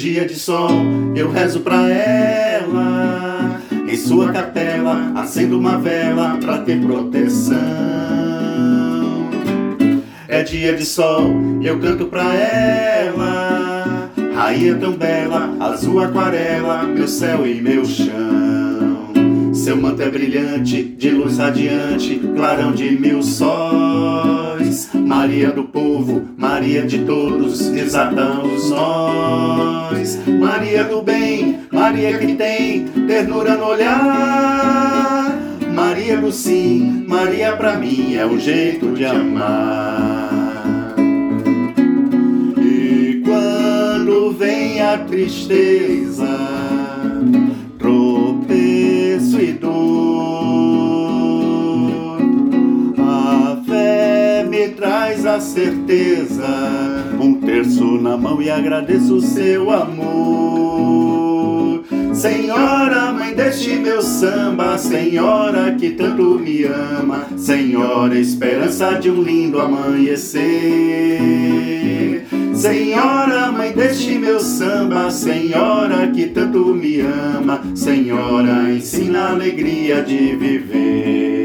dia de sol, eu rezo pra ela. Em sua capela, acendo uma vela pra ter proteção. É dia de sol, eu canto pra ela. Rainha tão bela, azul aquarela, meu céu e meu chão. Seu manto é brilhante, de luz radiante, clarão de mil sóis. Maria do povo, Maria de todos, desata os nós. Maria do bem, Maria que tem ternura no olhar. Maria do sim, Maria pra mim é o jeito de amar. E quando vem a tristeza, tropeço e dor, a fé me traz a certeza, um terço na mão e agradeço o seu amor. Senhora, mãe deste meu samba, Senhora que tanto me ama, Senhora, esperança de um lindo amanhecer. Senhora, mãe deste meu samba, Senhora que tanto me ama, Senhora, ensina a alegria de viver.